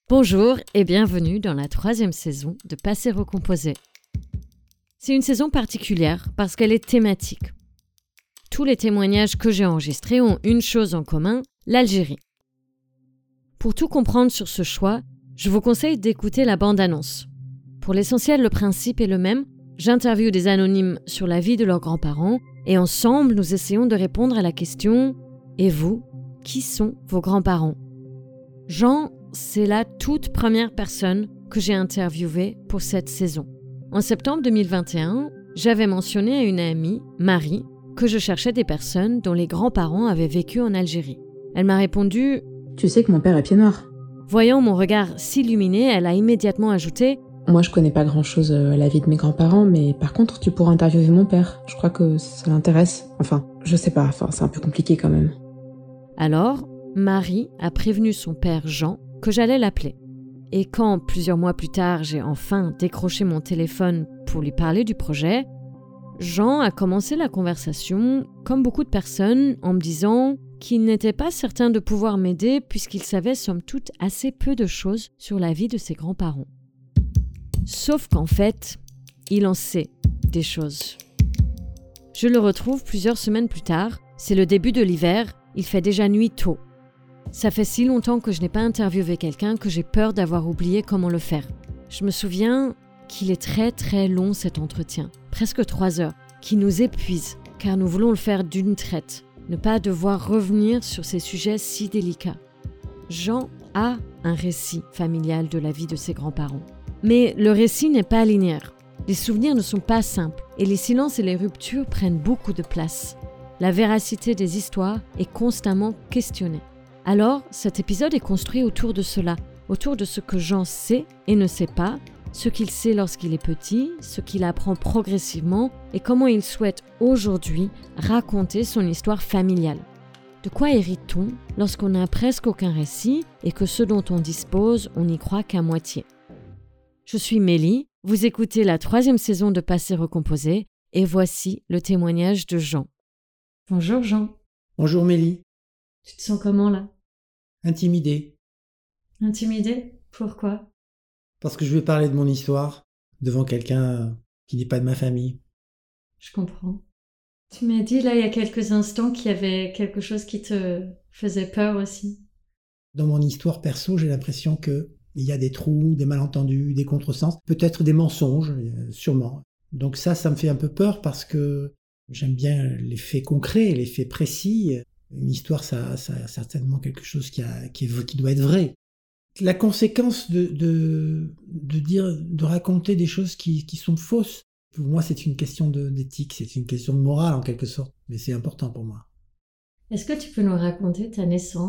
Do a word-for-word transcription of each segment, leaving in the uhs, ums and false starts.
Bonjour et bienvenue dans la troisième saison de Passé Recomposé. C'est une saison particulière parce qu'elle est thématique. Tous les témoignages que j'ai enregistrés ont une chose en commun, l'Algérie. Pour tout comprendre sur ce choix, je vous conseille d'écouter la bande-annonce. Pour l'essentiel, le principe est le même. J'interviewe des anonymes sur la vie de leurs grands-parents et ensemble, nous essayons de répondre à la question « Et vous, qui sont vos grands-parents ?» Jean, c'est la toute première personne que j'ai interviewée pour cette saison. En septembre deux mille vingt et un, j'avais mentionné à une amie, Marie, que je cherchais des personnes dont les grands-parents avaient vécu en Algérie. Elle m'a répondu « Tu sais que mon père est pied noir ?» Voyant mon regard s'illuminer, elle a immédiatement ajouté « Moi, je connais pas grand-chose à la vie de mes grands-parents, mais par contre, tu pourras interviewer mon père. Je crois que ça l'intéresse. Enfin, je sais pas, enfin, c'est un peu compliqué quand même. » Alors, Marie a prévenu son père Jean que j'allais l'appeler. Et quand, plusieurs mois plus tard, j'ai enfin décroché mon téléphone pour lui parler du projet, Jean a commencé la conversation, comme beaucoup de personnes, en me disant qu'il n'était pas certain de pouvoir m'aider puisqu'il savait somme toute assez peu de choses sur la vie de ses grands-parents. Sauf qu'en fait, il en sait des choses. Je le retrouve plusieurs semaines plus tard, c'est le début de l'hiver, il fait déjà nuit tôt. Ça fait si longtemps que je n'ai pas interviewé quelqu'un que j'ai peur d'avoir oublié comment le faire. Je me souviens qu'il est très très long cet entretien, presque trois heures, qui nous épuise, car nous voulons le faire d'une traite, ne pas devoir revenir sur ces sujets si délicats. Jean a un récit familial de la vie de ses grands-parents. Mais le récit n'est pas linéaire. Les souvenirs ne sont pas simples, et les silences et les ruptures prennent beaucoup de place. La véracité des histoires est constamment questionnée. Alors, cet épisode est construit autour de cela, autour de ce que Jean sait et ne sait pas, ce qu'il sait lorsqu'il est petit, ce qu'il apprend progressivement et comment il souhaite aujourd'hui raconter son histoire familiale. De quoi hérite-t-on lorsqu'on n'a presque aucun récit et que ce dont on dispose, on n'y croit qu'à moitié? Je suis Mélie, vous écoutez la troisième saison de Passé Recomposé et voici le témoignage de Jean. Bonjour Jean. Bonjour Mélie. Tu te sens comment là? Intimidé. Intimidé? Pourquoi? Parce que je vais parler de mon histoire devant quelqu'un qui n'est pas de ma famille. Je comprends. Tu m'as dit là il y a quelques instants qu'il y avait quelque chose qui te faisait peur aussi. Dans mon histoire perso, j'ai l'impression que il y a des trous, des malentendus, des contresens, peut-être des mensonges, sûrement. Donc ça, ça me fait un peu peur parce que j'aime bien les faits concrets, les faits précis. Une histoire, ça, ça a certainement quelque chose qui, a, qui, est, qui doit être vrai. La conséquence de, de, de, dire, de raconter des choses qui, qui sont fausses, pour moi, c'est une question de, d'éthique, c'est une question de morale en quelque sorte, mais c'est important pour moi. Est-ce que tu peux nous raconter ta naissance ?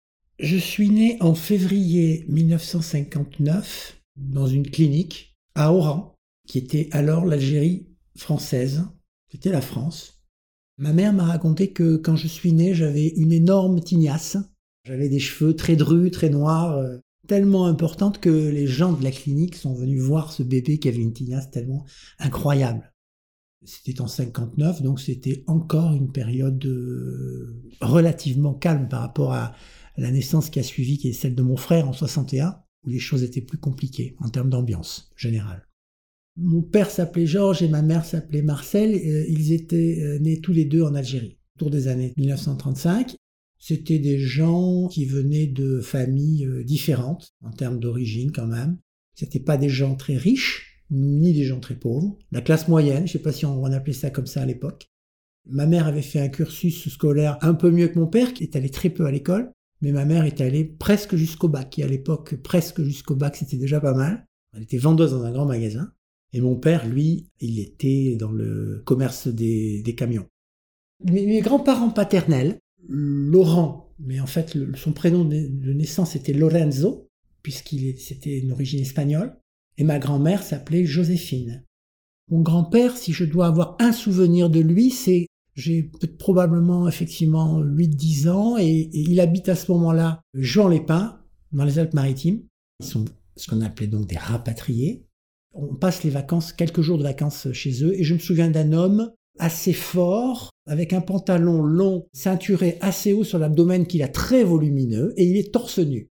Je suis né en février mille neuf cent cinquante-neuf dans une clinique à Oran, qui était alors l'Algérie française, c'était la France. Ma mère m'a raconté que quand je suis né, j'avais une énorme tignasse. J'avais des cheveux très drus, très noirs, euh, tellement importante que les gens de la clinique sont venus voir ce bébé qui avait une tignasse tellement incroyable. C'était en cinquante-neuf, donc c'était encore une période euh, relativement calme par rapport à la naissance qui a suivi, qui est celle de mon frère en soixante et un, où les choses étaient plus compliquées en termes d'ambiance générale. Mon père s'appelait Georges et ma mère s'appelait Marcel. Ils étaient nés tous les deux en Algérie, autour des années mille neuf cent trente-cinq. C'était des gens qui venaient de familles différentes, en termes d'origine quand même. C'était pas des gens très riches, ni des gens très pauvres. La classe moyenne, je sais pas si on appelait ça comme ça à l'époque. Ma mère avait fait un cursus scolaire un peu mieux que mon père, qui est allé très peu à l'école. Mais ma mère est allée presque jusqu'au bac, et à l'époque, presque jusqu'au bac, c'était déjà pas mal. Elle était vendeuse dans un grand magasin. Et mon père, lui, il était dans le commerce des, des camions. Mes, mes grands-parents paternels, Laurent, mais en fait, le, son prénom de naissance était Lorenzo, puisqu'il c'était une origine espagnole, et ma grand-mère s'appelait Joséphine. Mon grand-père, si je dois avoir un souvenir de lui, c'est j'ai probablement effectivement huit dix ans et, et il habite à ce moment-là Juan-les-Pins, dans les Alpes-Maritimes. Ils sont ce qu'on appelait donc des rapatriés. On passe les vacances, quelques jours de vacances chez eux et je me souviens d'un homme assez fort, avec un pantalon long, ceinturé assez haut sur l'abdomen qu'il a très volumineux et il est torse nu.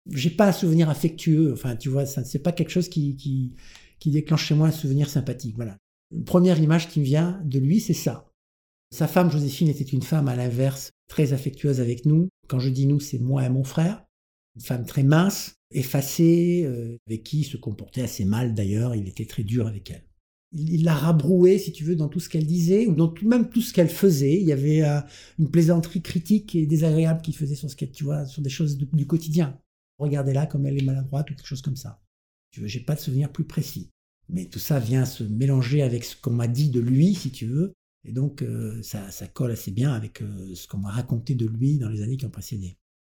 j'ai pas un souvenir affectueux. Enfin, tu vois, ça, c'est pas quelque chose qui, qui, qui déclenche chez moi un souvenir sympathique. Voilà. Une première image qui me vient de lui, c'est ça. Sa femme, Joséphine, était une femme à l'inverse, très affectueuse avec nous. Quand je dis nous, c'est moi et mon frère. Une femme très mince, effacée, euh, avec qui il se comportait assez mal d'ailleurs. Il était très dur avec elle. Il, il l'a rabrouée, si tu veux, dans tout ce qu'elle disait, ou dans tout, même tout ce qu'elle faisait. Il y avait euh, une plaisanterie critique et désagréable qu'il faisait sur ce qu'elle, tu vois, sur des choses de, du quotidien. Regardez-la comme elle est maladroite ou quelque chose comme ça. Tu veux, j'ai pas de souvenir plus précis. Mais tout ça vient se mélanger avec ce qu'on m'a dit de lui, si tu veux. Et donc, euh, ça, ça colle assez bien avec euh, ce qu'on m'a raconté de lui dans les années qui ont précédé.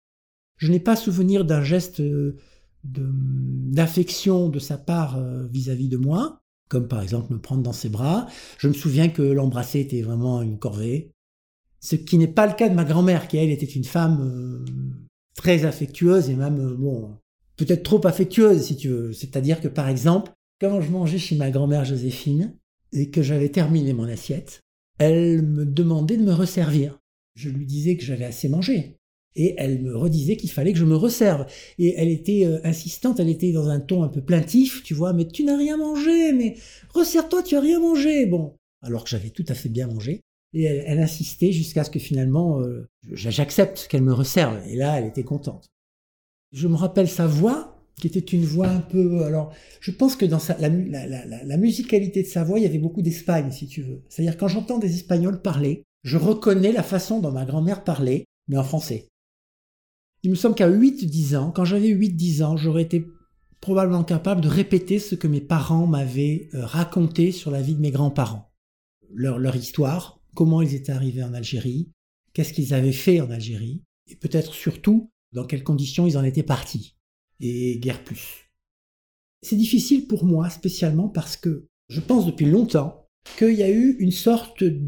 Je n'ai pas souvenir d'un geste euh, de, d'affection de sa part euh, vis-à-vis de moi, comme par exemple me prendre dans ses bras. Je me souviens que l'embrasser était vraiment une corvée. Ce qui n'est pas le cas de ma grand-mère, qui elle était une femme euh, très affectueuse et même, euh, bon, peut-être trop affectueuse si tu veux. C'est-à-dire que par exemple, quand je mangeais chez ma grand-mère Joséphine et que j'avais terminé mon assiette, elle me demandait de me resservir. Je lui disais que j'avais assez mangé. Et elle me redisait qu'il fallait que je me resserve. Et elle était euh, insistante, elle était dans un ton un peu plaintif, tu vois, « Mais tu n'as rien mangé, mais resserre-toi, tu n'as rien mangé !» Bon, alors que j'avais tout à fait bien mangé. Et elle, elle insistait jusqu'à ce que finalement, euh, j'accepte qu'elle me resserve. Et là, elle était contente. Je me rappelle sa voix, qui était une voix un peu... Alors, je pense que dans sa, la, la, la, la musicalité de sa voix, il y avait beaucoup d'Espagne, si tu veux. C'est-à-dire, quand j'entends des Espagnols parler, je reconnais la façon dont ma grand-mère parlait, mais en français. Il me semble qu'à huit dix ans, quand j'avais huit dix ans, j'aurais été probablement capable de répéter ce que mes parents m'avaient raconté sur la vie de mes grands-parents. Leur, leur histoire, comment ils étaient arrivés en Algérie, qu'est-ce qu'ils avaient fait en Algérie, et peut-être surtout, dans quelles conditions ils en étaient partis. Et guère plus. C'est difficile pour moi, spécialement parce que je pense depuis longtemps qu'il y a eu une sorte de,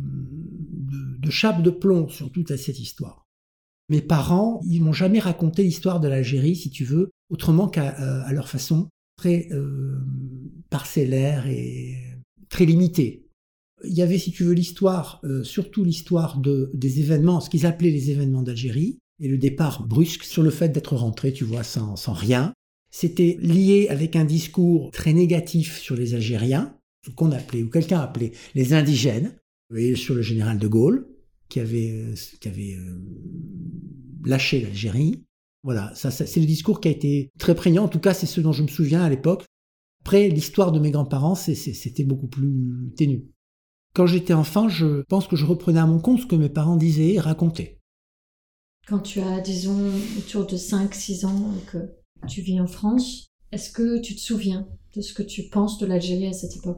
de, de chape de plomb sur toute cette histoire. Mes parents, ils m'ont jamais raconté l'histoire de l'Algérie, si tu veux, autrement qu'à euh, à leur façon, très euh, parcellaire et très limitée. Il y avait, si tu veux, l'histoire, euh, surtout l'histoire de, des événements, ce qu'ils appelaient les événements d'Algérie, et le départ brusque sur le fait d'être rentré, tu vois, sans, sans rien. C'était lié avec un discours très négatif sur les Algériens, ce qu'on appelait, ou quelqu'un appelait, les indigènes, et sur le général de Gaulle, qui avait, qui avait euh, lâché l'Algérie. Voilà, ça, ça, c'est le discours qui a été très prégnant, en tout cas c'est ce dont je me souviens à l'époque. Après, l'histoire de mes grands-parents, c'est, c'est, c'était beaucoup plus ténu. Quand j'étais enfant, je pense que je reprenais à mon compte ce que mes parents disaient et racontaient. Quand tu as, disons, autour de cinq six ans et que tu vis en France, est-ce que tu te souviens de ce que tu penses de l'Algérie à cette époque-là ?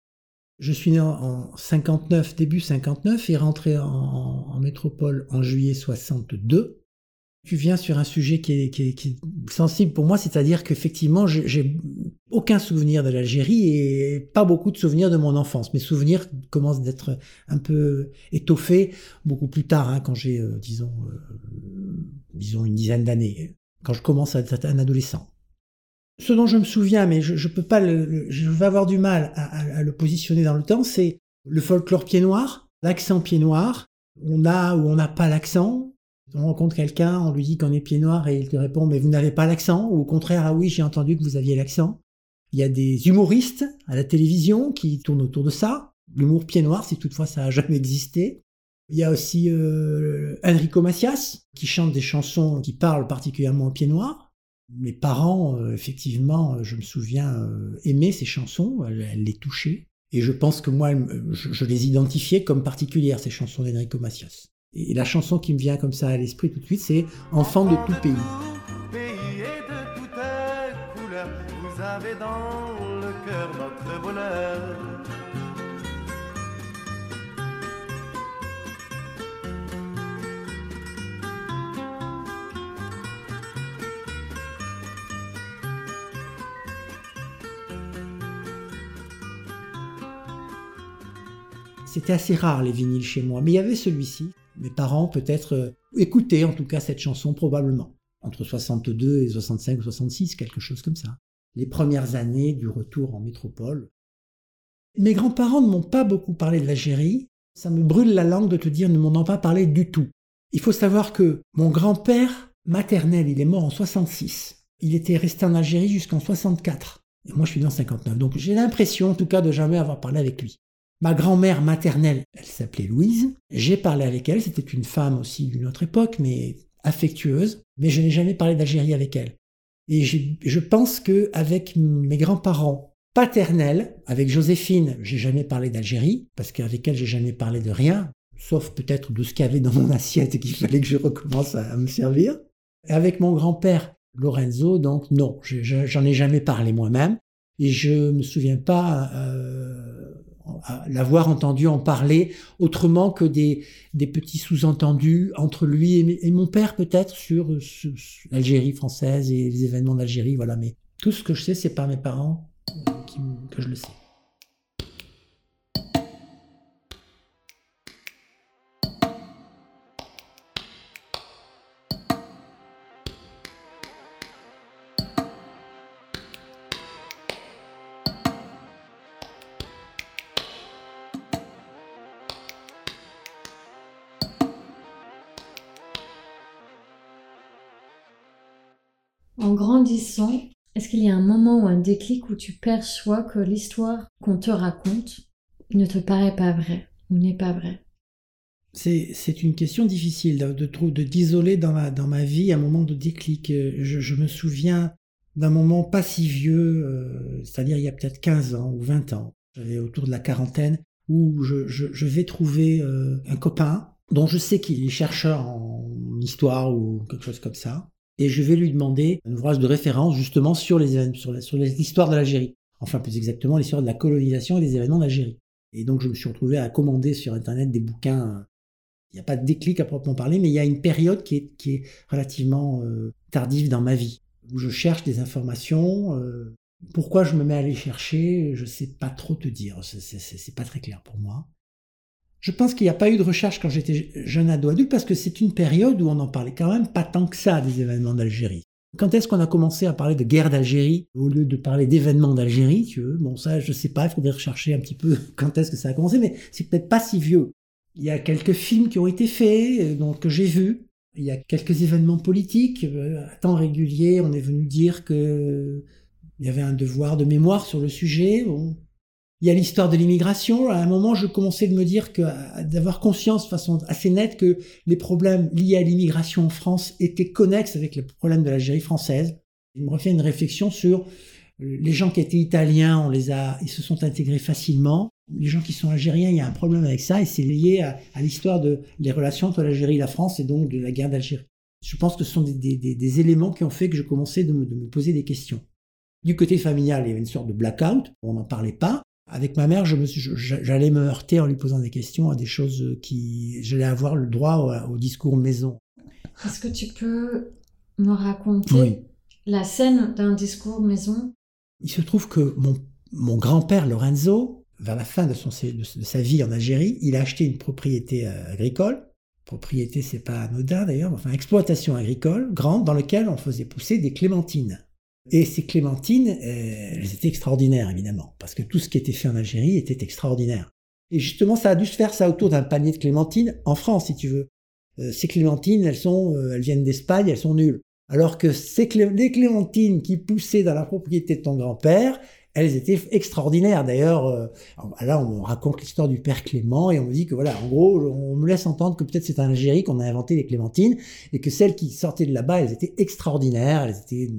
Je suis né en cinquante-neuf, début cinquante-neuf, et rentré en, en métropole en juillet soixante-deux. Tu viens sur un sujet qui est, qui est, qui est sensible pour moi, c'est-à-dire qu'effectivement, j'ai, j'ai aucun souvenir de l'Algérie et pas beaucoup de souvenirs de mon enfance. Mes souvenirs commencent d'être un peu étoffés beaucoup plus tard, hein, quand j'ai, euh, disons, euh, disons une dizaine d'années, quand je commence à être un adolescent. Ce dont je me souviens, mais je, je peux pas le, le, je vais avoir du mal à, à, à le positionner dans le temps, c'est le folklore pied-noir, l'accent pied-noir. On a ou on n'a pas l'accent. On rencontre quelqu'un, on lui dit qu'on est pied-noir et il te répond « mais vous n'avez pas l'accent » ou au contraire « ah oui, j'ai entendu que vous aviez l'accent ». Il y a des humoristes à la télévision qui tournent autour de ça. L'humour pied-noir, si toutefois ça n'a jamais existé. Il y a aussi euh, Enrico Macias qui chante des chansons qui parlent particulièrement au pied-noir. Mes parents, euh, effectivement, je me souviens, euh, aimaient ces chansons, elles, elles les touchaient. Et je pense que moi, je, je les identifiais comme particulières, ces chansons d'Enrico Macias. Et la chanson qui me vient comme ça à l'esprit tout de suite, c'est « Enfant de tout pays ». Pays et de toutes couleurs, vous avez dans le cœur notre bonheur. C'était assez rare les vinyles chez moi, mais il y avait celui-ci. Mes parents peut-être euh, écoutaient en tout cas cette chanson probablement. Entre soixante-deux et soixante-cinq ou soixante-six, quelque chose comme ça. Les premières années du retour en métropole. Mes grands-parents ne m'ont pas beaucoup parlé de l'Algérie. Ça me brûle la langue de te dire ne m'en ont pas parlé du tout. Il faut savoir que mon grand-père maternel, il est mort en soixante-six. Il était resté en Algérie jusqu'en soixante-quatre. Et moi, je suis né en cinquante-neuf. Donc, j'ai l'impression, en tout cas, de jamais avoir parlé avec lui. Ma grand-mère maternelle, elle s'appelait Louise. J'ai parlé avec elle. C'était une femme aussi d'une autre époque, mais affectueuse. Mais je n'ai jamais parlé d'Algérie avec elle. Et j'ai, je pense qu'avec mes grands-parents paternels, avec Joséphine, j'ai jamais parlé d'Algérie, parce qu'avec elle, j'ai jamais parlé de rien, sauf peut-être de ce qu'il y avait dans mon assiette et qu'il fallait que je recommence à, à me servir. Et avec mon grand-père, Lorenzo, donc non, je, je, j'en ai jamais parlé moi-même, et je me souviens pas euh, l'avoir entendu en parler autrement que des, des petits sous-entendus entre lui et, et mon père peut-être sur, sur, sur l'Algérie française et les événements d'Algérie, voilà. Mais tout ce que je sais, c'est par mes parents qui, que je le sais. En grandissant, est-ce qu'il y a un moment ou un déclic où tu perçois que l'histoire qu'on te raconte ne te paraît pas vraie ou n'est pas vraie? C'est, c'est une question difficile de, de, de d'isoler dans ma, dans ma vie un moment de déclic. Je, je me souviens d'un moment pas si vieux, euh, c'est-à-dire il y a peut-être quinze ans ou vingt ans, j'avais autour de la quarantaine, où je, je, je vais trouver euh, un copain dont je sais qu'il est chercheur en histoire ou quelque chose comme ça. Et je vais lui demander un ouvrage de référence justement sur les sur, la, sur l'histoire de l'Algérie. Enfin, plus exactement, l'histoire de la colonisation et des événements d'Algérie. Et donc, je me suis retrouvé à commander sur Internet des bouquins. Il n'y a pas de déclic à proprement parler, mais il y a une période qui est, qui est relativement euh, tardive dans ma vie, où je cherche des informations. Euh, pourquoi je me mets à les chercher, je ne sais pas trop te dire. C'est, c'est, c'est pas très clair pour moi. Je pense qu'il n'y a pas eu de recherche quand j'étais jeune ado-adulte parce que c'est une période où on n'en parlait quand même pas tant que ça des événements d'Algérie. Quand est-ce qu'on a commencé à parler de guerre d'Algérie au lieu de parler d'événements d'Algérie, tu veux? Bon, ça, je sais pas, il faudrait rechercher un petit peu quand est-ce que ça a commencé, mais c'est peut-être pas si vieux. Il y a quelques films qui ont été faits, donc que j'ai vus. Il y a quelques événements politiques. À temps régulier, on est venu dire que il y avait un devoir de mémoire sur le sujet. Bon. Il y a l'histoire de l'immigration. À un moment, je commençais de me dire que, d'avoir conscience de façon assez nette que les problèmes liés à l'immigration en France étaient connexes avec les problèmes de l'Algérie française. Il me refait une réflexion sur les gens qui étaient italiens, on les a, ils se sont intégrés facilement. Les gens qui sont algériens, il y a un problème avec ça et c'est lié à, à l'histoire de les relations entre l'Algérie et la France et donc de la guerre d'Algérie. Je pense que ce sont des, des, des, des éléments qui ont fait que je commençais de me, de me poser des questions. Du côté familial, il y avait une sorte de blackout, on n'en parlait pas. Avec ma mère, je me suis, je, j'allais me heurter en lui posant des questions à des choses qui... J'allais avoir le droit au, au discours maison. Est-ce que tu peux me raconter oui. la scène d'un discours maison? Il se trouve que mon, mon grand-père Lorenzo, vers la fin de, son, de sa vie en Algérie, il a acheté une propriété agricole. Propriété, c'est pas anodin d'ailleurs, enfin exploitation agricole grande dans laquelle on faisait pousser des clémentines. Et ces clémentines, euh, elles étaient extraordinaires, évidemment, parce que tout ce qui était fait en Algérie était extraordinaire. Et justement, ça a dû se faire ça autour d'un panier de clémentines en France, si tu veux. Euh, ces clémentines, elles sont, euh, elles viennent d'Espagne, elles sont nulles. Alors que ces clé- les clémentines qui poussaient dans la propriété de ton grand-père, elles étaient extraordinaires. D'ailleurs, euh, là, on raconte l'histoire du père Clément et on me dit que voilà, en gros, on me laisse entendre que peut-être c'est en Algérie qu'on a inventé les clémentines et que celles qui sortaient de là-bas, elles étaient extraordinaires, elles étaient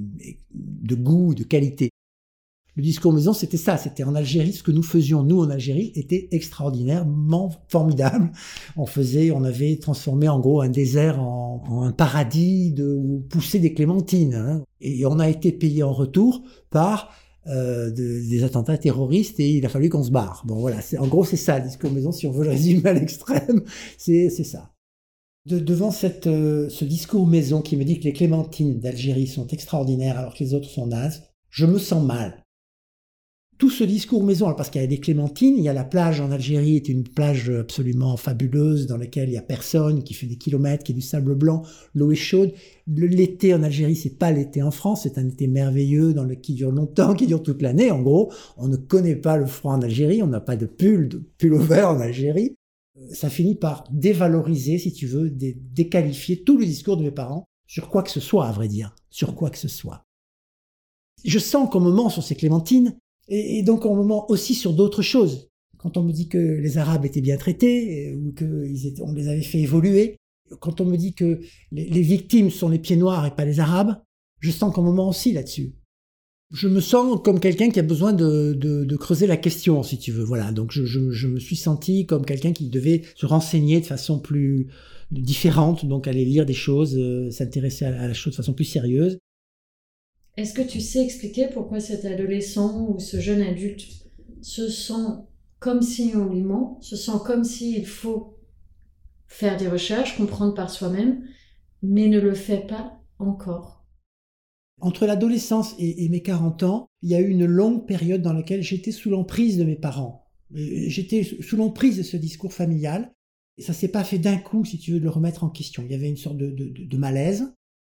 de goût, de qualité. Le discours maison, c'était ça, c'était en Algérie, ce que nous faisions, nous, en Algérie, était extraordinairement formidable. On faisait, on avait transformé en gros un désert en, en un paradis de, où poussaient des clémentines. Hein. Et on a été payé en retour par Euh, de, des attentats terroristes et il a fallu qu'on se barre. Bon voilà, c'est, en gros c'est ça, le discours maison, si on veut le résumer à l'extrême, c'est, c'est ça. De, devant cette, euh, ce discours maison qui me dit que les clémentines d'Algérie sont extraordinaires alors que les autres sont nazes, je me sens mal. Tout ce discours maison, alors parce qu'il y a des clémentines, il y a la plage en Algérie, est une plage absolument fabuleuse dans laquelle il y a personne, qui fait des kilomètres, qui est du sable blanc, l'eau est chaude. Le, l'été en Algérie, c'est pas l'été en France, c'est un été merveilleux dans le, qui dure longtemps, qui dure toute l'année. En gros, on ne connaît pas le froid en Algérie, on n'a pas de pull, de pull-over en Algérie. Ça finit par dévaloriser, si tu veux, dé, déqualifier tout le discours de mes parents sur quoi que ce soit, à vrai dire, sur quoi que ce soit. Je sens qu'au moment sur ces clémentines, et, et donc au moment aussi sur d'autres choses, quand on me dit que les Arabes étaient bien traités, ou qu'on les avait fait évoluer, quand on me dit que les, les victimes sont les pieds noirs et pas les Arabes, je sens qu'au moment aussi là-dessus. Je me sens comme quelqu'un qui a besoin de, de, de creuser la question, si tu veux. Voilà, donc je, je, je me suis senti comme quelqu'un qui devait se renseigner de façon plus différente, donc aller lire des choses, euh, s'intéresser à la chose de façon plus sérieuse. Est-ce que tu sais expliquer pourquoi cet adolescent ou ce jeune adulte se sent comme si on lui ment, se sent comme s'il faut faire des recherches, comprendre par soi-même, mais ne le fait pas encore? Entre l'adolescence et, et mes quarante ans, il y a eu une longue période dans laquelle j'étais sous l'emprise de mes parents. J'étais sous l'emprise de ce discours familial. Et ça s'est pas fait d'un coup, si tu veux, de le remettre en question. Il y avait une sorte de, de, de malaise.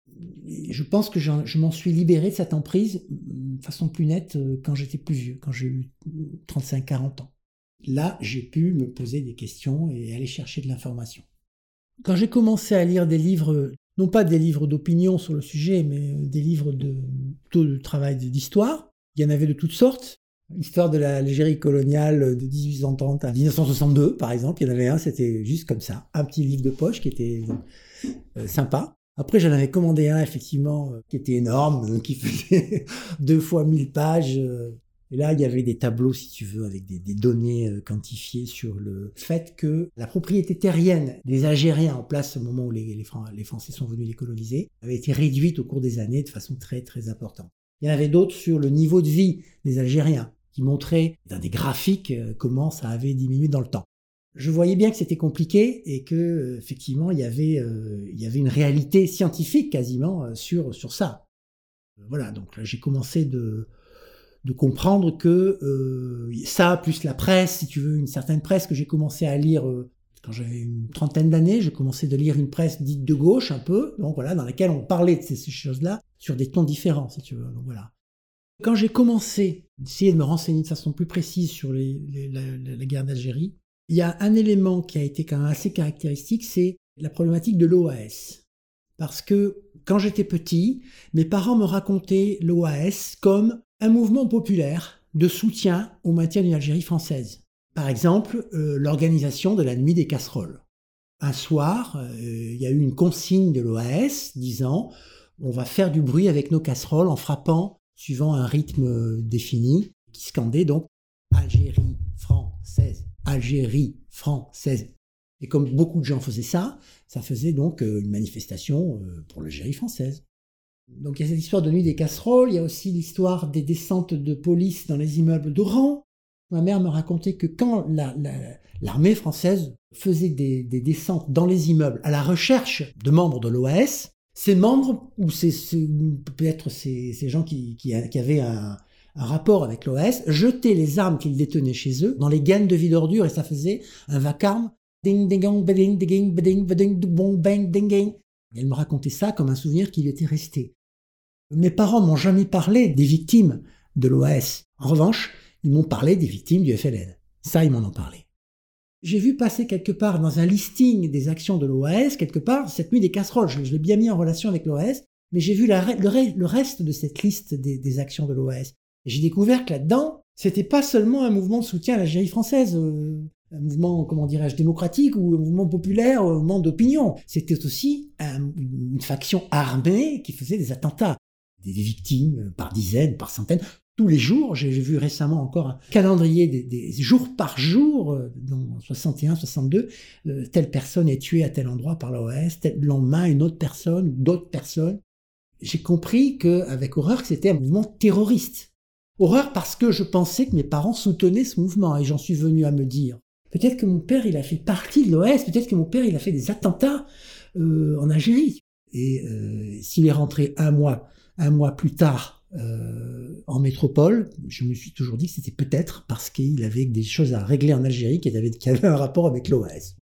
Et je pense que je m'en suis libéré de cette emprise de façon plus nette quand j'étais plus vieux, quand j'ai eu trente-cinq à quarante ans. Là, j'ai pu me poser des questions et aller chercher de l'information. Quand j'ai commencé à lire des livres, non pas des livres d'opinion sur le sujet, mais des livres de, plutôt de travail d'histoire, il y en avait de toutes sortes. L'histoire de l'Algérie coloniale de dix-huit cent trente à dix-neuf cent soixante-deux, par exemple, il y en avait un, c'était juste comme ça, un petit livre de poche qui était euh, sympa. Après, j'en avais commandé un, effectivement, euh, qui était énorme, euh, qui faisait deux fois mille pages. Euh, et là, il y avait des tableaux, si tu veux, avec des, des données euh, quantifiées sur le fait que la propriété terrienne des Algériens en place au moment où les, les, Fran- les Français sont venus les coloniser avait été réduite au cours des années de façon très, très importante. Il y en avait d'autres sur le niveau de vie des Algériens, qui montraient dans des graphiques euh, comment ça avait diminué dans le temps. Je voyais bien que c'était compliqué et que euh, effectivement il y avait euh, il y avait une réalité scientifique quasiment euh, sur sur ça. Euh, voilà, donc là j'ai commencé de de comprendre que euh, ça plus la presse, si tu veux, une certaine presse que j'ai commencé à lire euh, quand j'avais une trentaine d'années, j'ai commencé de lire une presse dite de gauche un peu, donc voilà, dans laquelle on parlait de ces, ces choses-là sur des tons différents, si tu veux. Donc voilà. Quand j'ai commencé d'essayer de me renseigner de façon plus précise sur les, les, la, la, la guerre d'Algérie, il y a un élément qui a été quand même assez caractéristique, c'est la problématique de l'O A S. Parce que quand j'étais petit, mes parents me racontaient l'O A S comme un mouvement populaire de soutien au maintien d'une Algérie française. Par exemple, euh, l'organisation de la nuit des casseroles. Un soir, euh, il y a eu une consigne de l'O A S disant « on va faire du bruit avec nos casseroles en frappant suivant un rythme défini, qui scandait donc « Algérie française, Algérie française ». Et comme beaucoup de gens faisaient ça, ça faisait donc une manifestation pour l'Algérie française. Donc il y a cette histoire de nuit des casseroles, il y a aussi l'histoire des descentes de police dans les immeubles d'Oran. Ma mère me racontait que quand la, la, l'armée française faisait des, des descentes dans les immeubles à la recherche de membres de l'O A S, ces membres, ou ces, ces, peut-être ces, ces gens qui, qui, qui avaient un, un rapport avec l'O A S, jetaient les armes qu'ils détenaient chez eux dans les gaines de vide ordure et ça faisait un vacarme. Ding, ding, ding, ding, ding, ding, ding, ding, bang, ding, ding. Elle me racontait ça comme un souvenir qui lui était resté. Mes parents m'ont jamais parlé des victimes de l'O A S. En revanche, ils m'ont parlé des victimes du F L N. Ça, ils m'en ont parlé. J'ai vu passer quelque part dans un listing des actions de l'O A S, quelque part, cette nuit des casseroles. Je, je l'ai bien mis en relation avec l'O A S, mais j'ai vu la, le, le reste de cette liste des, des actions de l'O A S. Et j'ai découvert que là-dedans, c'était pas seulement un mouvement de soutien à l'Algérie française, euh, un mouvement, comment dirais-je, démocratique ou un mouvement populaire, un mouvement d'opinion. C'était aussi un, une faction armée qui faisait des attentats. Des victimes par dizaines, par centaines. Tous les jours, j'ai vu récemment encore un calendrier des, des jours par jour, dans soixante et un, soixante-deux, euh, telle personne est tuée à tel endroit par l'O A S, tel lendemain une autre personne, d'autres personnes. J'ai compris qu'avec horreur que c'était un mouvement terroriste. Horreur parce que je pensais que mes parents soutenaient ce mouvement et j'en suis venu à me dire peut-être que mon père il a fait partie de l'O A S, peut-être que mon père il a fait des attentats euh, en Algérie. Et euh, s'il est rentré un mois Un mois plus tard, euh, en métropole, je me suis toujours dit que c'était peut-être parce qu'il avait des choses à régler en Algérie qui avaient, qui avaient un rapport avec l'O A S.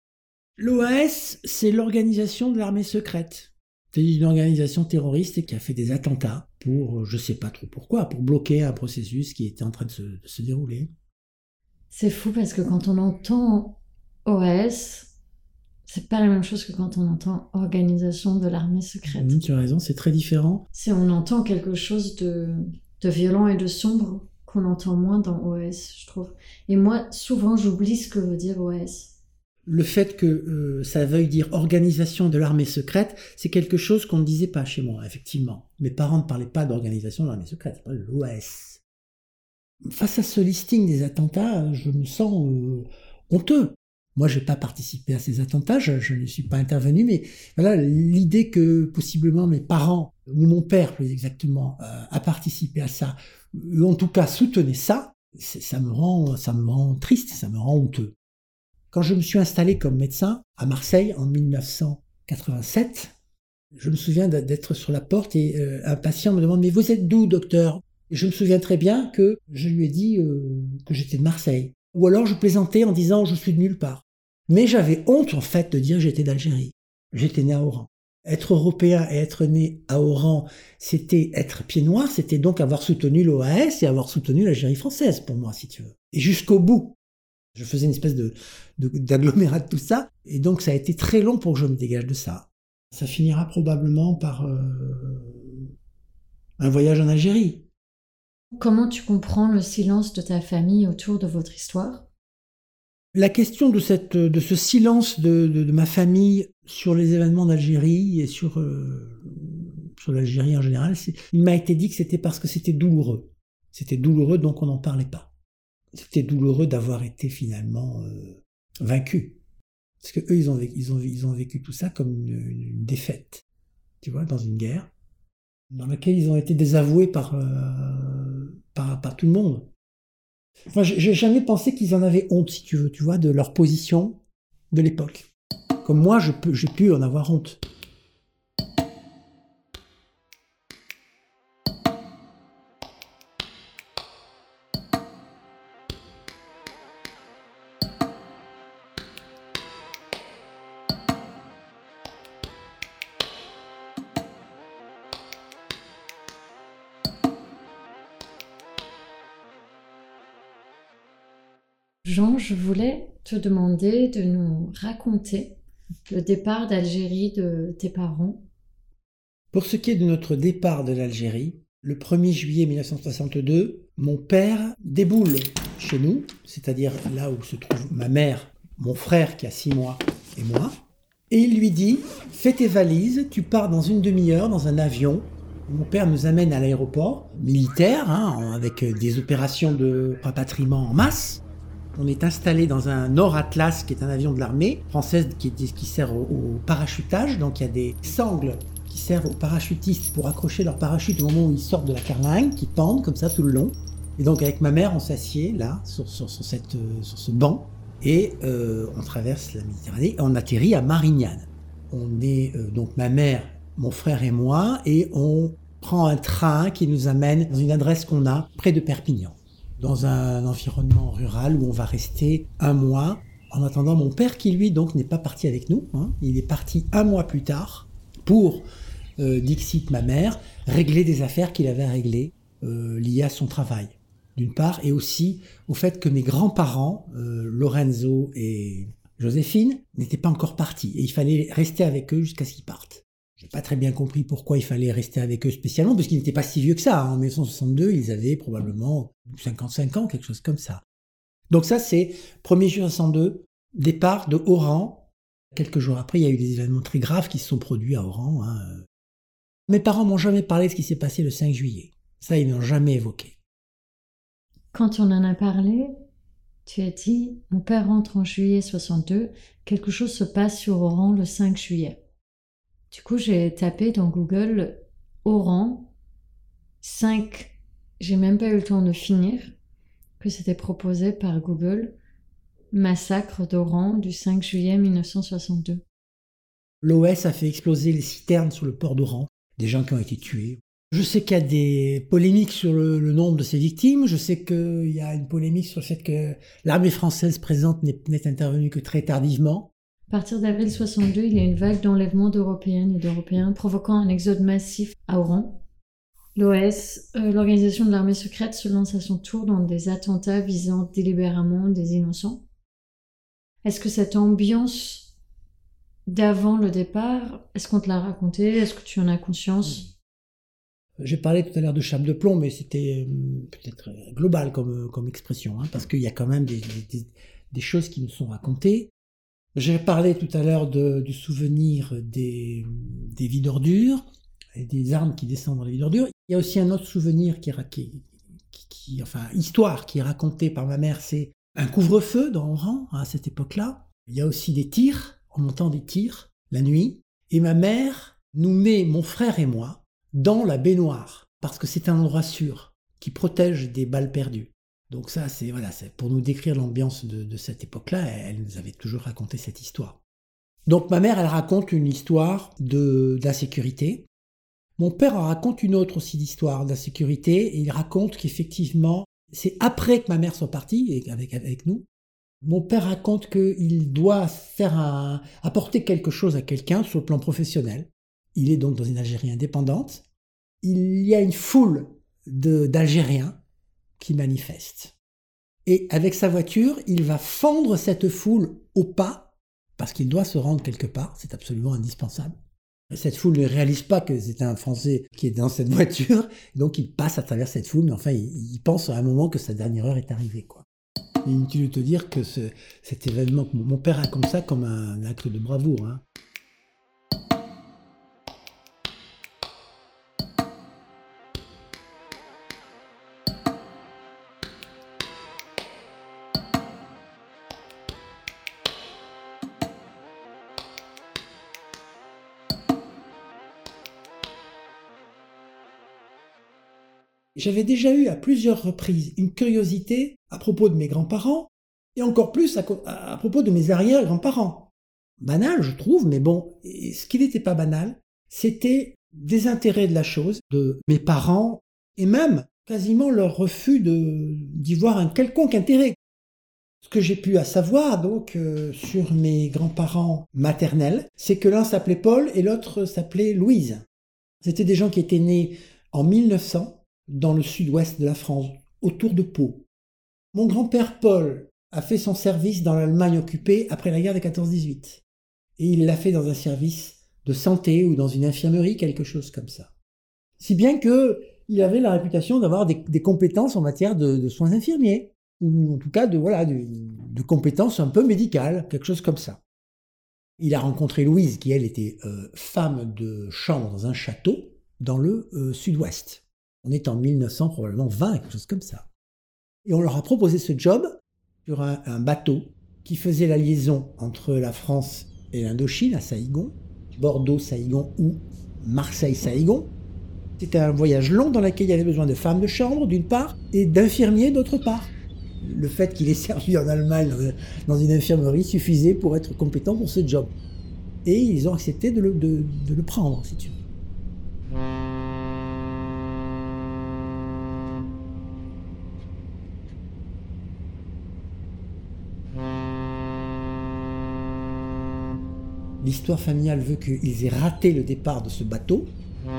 L'O A S, c'est l'organisation de l'armée secrète. C'est une organisation terroriste qui a fait des attentats pour, je sais pas trop pourquoi, pour bloquer un processus qui était en train de se, de se dérouler. C'est fou parce que quand on entend O A S, C'est pas la même chose que quand on entend organisation de l'armée secrète. Mmh, tu as raison, c'est très différent. Si on entend quelque chose de, de violent et de sombre qu'on entend moins dans O A S, je trouve. Et moi, souvent, j'oublie ce que veut dire O A S. Le fait que euh, ça veuille dire organisation de l'armée secrète, c'est quelque chose qu'on ne disait pas chez moi, effectivement. Mes parents ne parlaient pas d'organisation de l'armée secrète, ils parlaient de l'O A S. Face à ce listing des attentats, je me sens euh, honteux. Moi, je n'ai pas participé à ces attentats, je, je ne suis pas intervenu, mais voilà, l'idée que possiblement mes parents, ou mon père plus exactement, euh, a participé à ça, ou en tout cas soutenait ça, ça me rend, ça me rend triste, ça me rend honteux. Quand je me suis installé comme médecin à Marseille en dix-neuf cent quatre-vingt-sept, je me souviens d'être sur la porte et euh, un patient me demande « Mais vous êtes d'où, docteur ?» Et je me souviens très bien que je lui ai dit euh, que j'étais de Marseille. Ou alors je plaisantais en disant « Je suis de nulle part ». Mais j'avais honte en fait de dire que j'étais d'Algérie. J'étais né à Oran. Être européen et être né à Oran, c'était être pied noir, c'était donc avoir soutenu l'O A S et avoir soutenu l'Algérie française pour moi, si tu veux. Et jusqu'au bout. Je faisais une espèce de, de, d'agglomérat de tout ça, et donc ça a été très long pour que je me dégage de ça. Ça finira probablement par euh, un voyage en Algérie. Comment tu comprends le silence de ta famille autour de votre histoire ? La question de, cette, de ce silence de, de, de ma famille sur les événements d'Algérie et sur, euh, sur l'Algérie en général, c'est, il m'a été dit que c'était parce que c'était douloureux. C'était douloureux, donc on n'en parlait pas. C'était douloureux d'avoir été finalement euh, vaincu. Parce que eux, ils ont, vécu, ils, ont, ils ont vécu tout ça comme une, une défaite, tu vois, dans une guerre, dans laquelle ils ont été désavoués par, euh, par, par tout le monde. Enfin, j'ai jamais pensé qu'ils en avaient honte, si tu veux, tu vois, de leur position de l'époque. Comme moi, je peux, j'ai pu en avoir honte. Jean, je voulais te demander de nous raconter le départ d'Algérie de tes parents. Pour ce qui est de notre départ de l'Algérie, le premier juillet mille neuf cent soixante-deux, mon père déboule chez nous, c'est-à-dire là où se trouve ma mère, mon frère qui a six mois et moi, et il lui dit « Fais tes valises, tu pars dans une demi-heure dans un avion ». Mon père nous amène à l'aéroport militaire, hein, avec des opérations de rapatriement en masse. On est installé dans un Nord Atlas, qui est un avion de l'armée française qui, qui sert au, au parachutage. Donc il y a des sangles qui servent aux parachutistes pour accrocher leur parachute au moment où ils sortent de la carlingue, qui pendent comme ça tout le long. Et donc avec ma mère, on s'assied là, sur, sur, sur, cette, sur ce banc, et euh, on traverse la Méditerranée, et on atterrit à Marignane. On est euh, donc ma mère, mon frère et moi, et on prend un train qui nous amène dans une adresse qu'on a près de Perpignan, dans un environnement rural où on va rester un mois, en attendant mon père qui, lui, donc, n'est pas parti avec nous. Hein. Il est parti un mois plus tard pour, euh, dixit ma mère, régler des affaires qu'il avait à régler euh, liées à son travail, d'une part, et aussi au fait que mes grands-parents, euh, Lorenzo et Joséphine, n'étaient pas encore partis, et il fallait rester avec eux jusqu'à ce qu'ils partent. J'ai pas très bien compris pourquoi il fallait rester avec eux spécialement, parce qu'ils n'étaient pas si vieux que ça. Hein. En mille neuf cent soixante-deux, ils avaient probablement cinquante-cinq ans, quelque chose comme ça. Donc ça, c'est premier juillet soixante-deux, départ de Oran. Quelques jours après, il y a eu des événements très graves qui se sont produits à Oran. Hein. Mes parents m'ont jamais parlé de ce qui s'est passé le cinq juillet. Ça, ils n'ont jamais évoqué. Quand on en a parlé, tu as dit « Mon père rentre en juillet soixante-deux, quelque chose se passe sur Oran le cinq juillet ». Du coup, j'ai tapé dans Google Oran cinq. J'ai même pas eu le temps de finir que c'était proposé par Google. Massacre d'Oran du cinq juillet mille neuf cent soixante-deux. L'O S a fait exploser les citernes sur le port d'Oran. Des gens qui ont été tués. Je sais qu'il y a des polémiques sur le, le nombre de ces victimes. Je sais qu'il y a une polémique sur le fait que l'armée française présente n'est, n'est intervenue que très tardivement. À partir d'avril soixante-deux, il y a une vague d'enlèvement d'Européennes et d'Européens provoquant un exode massif à Oran. L'O S, euh, l'organisation de l'armée secrète, se lance à son tour dans des attentats visant délibérément des innocents. Est-ce que cette ambiance d'avant le départ, est-ce qu'on te l'a raconté? Est-ce que tu en as conscience? J'ai parlé tout à l'heure de chape de plomb, mais c'était euh, peut-être global comme, comme expression, hein, parce qu'il y a quand même des, des, des choses qui nous sont racontées. J'ai parlé tout à l'heure de, du souvenir des, des vies d'ordures et des armes qui descendent dans les vies d'ordures. Il y a aussi un autre souvenir qui, qui, qui, qui enfin, histoire qui est racontée par ma mère, c'est un couvre-feu dans Oran, à cette époque-là. Il y a aussi des tirs, on entend des tirs la nuit. Et ma mère nous met, mon frère et moi, dans la baignoire, parce que c'est un endroit sûr, qui protège des balles perdues. Donc ça, c'est, voilà, c'est pour nous décrire l'ambiance de, de cette époque-là, elle nous avait toujours raconté cette histoire. Donc ma mère, elle raconte une histoire de, d'insécurité. Mon père en raconte une autre aussi d'histoire d'insécurité, et il raconte qu'effectivement, c'est après que ma mère soit partie, avec, avec nous, mon père raconte qu'il doit faire un, apporter quelque chose à quelqu'un sur le plan professionnel. Il est donc dans une Algérie indépendante. Il y a une foule de, d'Algériens qui manifestent. Et avec sa voiture, il va fendre cette foule au pas, parce qu'il doit se rendre quelque part, c'est absolument indispensable. Cette foule ne réalise pas que c'est un Français qui est dans cette voiture, donc il passe à travers cette foule, mais enfin, il, il pense à un moment que sa dernière heure est arrivée, quoi. Il est inutile de te dire que ce, cet événement, mon père raconte ça comme un acte de bravoure, hein. J'avais déjà eu à plusieurs reprises une curiosité à propos de mes grands-parents, et encore plus à, à propos de mes arrière-grands-parents. Banal, je trouve, mais bon, ce qui n'était pas banal, c'était des intérêts de la chose, de mes parents, et même quasiment leur refus de, d'y voir un quelconque intérêt. Ce que j'ai pu à savoir, donc, euh, sur mes grands-parents maternels, c'est que l'un s'appelait Paul et l'autre s'appelait Louise. C'était des gens qui étaient nés en mille neuf cents, dans le sud-ouest de la France, autour de Pau. Mon grand-père Paul a fait son service dans l'Allemagne occupée après la guerre de quatorze dix-huit. Et il l'a fait dans un service de santé ou dans une infirmerie, quelque chose comme ça. Si bien qu'il avait la réputation d'avoir des, des compétences en matière de, de soins infirmiers, ou en tout cas de, voilà, de, de compétences un peu médicales, quelque chose comme ça. Il a rencontré Louise, qui elle était euh, femme de chambre dans un château dans le euh, sud-ouest. On est en mille neuf cents, probablement vingt, quelque chose comme ça. Et on leur a proposé ce job sur un, un bateau qui faisait la liaison entre la France et l'Indochine, à Saïgon, Bordeaux-Saïgon ou Marseille-Saïgon. C'était un voyage long dans lequel il y avait besoin de femmes de chambre, d'une part, et d'infirmiers, d'autre part. Le fait qu'il ait servi en Allemagne dans une infirmerie suffisait pour être compétent pour ce job. Et ils ont accepté de le, de, de le prendre, si tu veux. L'histoire familiale veut qu'ils aient raté le départ de ce bateau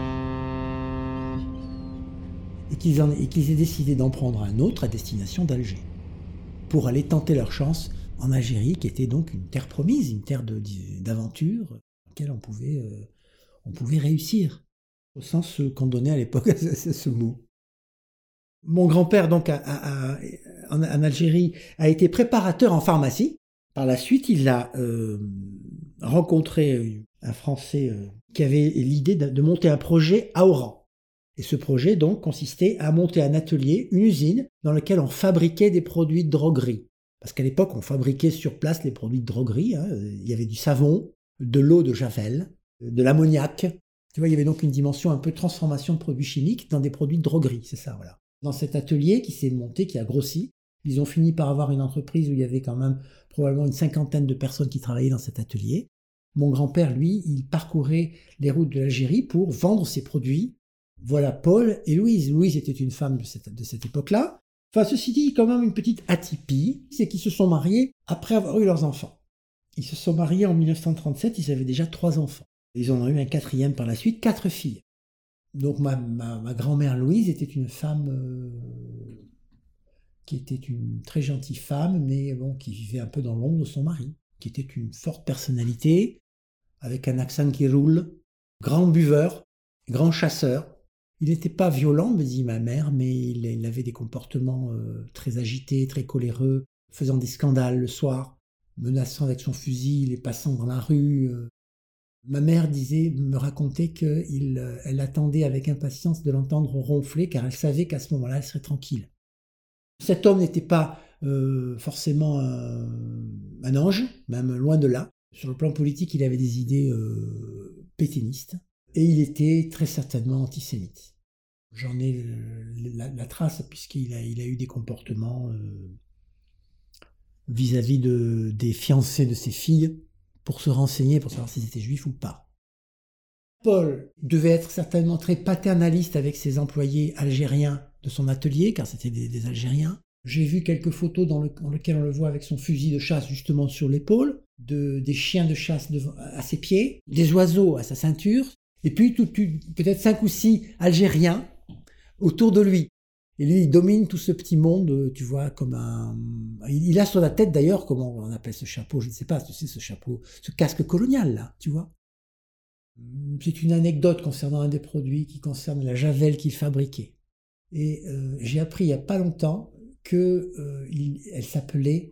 et qu'ils, en, et qu'ils aient décidé d'en prendre un autre à destination d'Alger pour aller tenter leur chance en Algérie, qui était donc une terre promise, une terre de, d'aventure dans laquelle on pouvait, euh, on pouvait réussir, au sens qu'on donnait à l'époque à ce, ce mot. Mon grand-père, donc, a, a, a, en, en Algérie, a été préparateur en pharmacie. Par la suite, il a euh, rencontré un Français euh, qui avait l'idée de, de monter un projet à Oran. Et ce projet, donc, consistait à monter un atelier, une usine, dans laquelle on fabriquait des produits de droguerie. Parce qu'à l'époque, on fabriquait sur place les produits de droguerie. Hein. Il y avait du savon, de l'eau de Javel, de l'ammoniac. Tu vois, il y avait donc une dimension un peu de transformation de produits chimiques dans des produits de droguerie, c'est ça, voilà. Dans cet atelier qui s'est monté, qui a grossi, ils ont fini par avoir une entreprise où il y avait quand même probablement une cinquantaine de personnes qui travaillaient dans cet atelier. Mon grand-père, lui, il parcourait les routes de l'Algérie pour vendre ses produits. Voilà Paul et Louise. Louise était une femme de cette, de cette époque-là. Enfin, ceci dit, quand même une petite atypie, c'est qu'ils se sont mariés après avoir eu leurs enfants. Ils se sont mariés en mille neuf cent trente-sept, ils avaient déjà trois enfants. Ils en ont eu un quatrième par la suite, quatre filles. Donc ma, ma, ma grand-mère Louise était une femme euh, qui était une très gentille femme, mais bon, qui vivait un peu dans l'ombre de son mari, qui était une forte personnalité, avec un accent qui roule, grand buveur, grand chasseur. Il n'était pas violent, me dit ma mère, mais il, il avait des comportements euh, très agités, très coléreux, faisant des scandales le soir, menaçant avec son fusil les passants dans la rue. Euh. Ma mère disait, me racontait qu'elle euh, attendait avec impatience de l'entendre ronfler, car elle savait qu'à ce moment-là, elle serait tranquille. Cet homme n'était pas euh, forcément un, un ange, même loin de là. Sur le plan politique, il avait des idées euh, pétainistes. Et il était très certainement antisémite. J'en ai la, la trace puisqu'il a, il a eu des comportements euh, vis-à-vis de, des fiancés de ses filles pour se renseigner, pour savoir s'ils étaient juifs ou pas. Paul devait être certainement très paternaliste avec ses employés algériens de son atelier, car c'était des, des Algériens. J'ai vu quelques photos dans, le, dans lesquelles on le voit avec son fusil de chasse justement sur l'épaule, de, des chiens de chasse devant, à ses pieds, des oiseaux à sa ceinture, et puis tout, tout, peut-être cinq ou six Algériens autour de lui. Et lui, il domine tout ce petit monde, tu vois, comme un... Il a sur la tête d'ailleurs, comment on appelle ce chapeau, je ne sais pas, tu sais, ce chapeau, ce casque colonial, là, tu vois. C'est une anecdote concernant un des produits qui concerne la javel qu'il fabriquait. Et euh, j'ai appris il n'y a pas longtemps qu'elle euh, s'appelait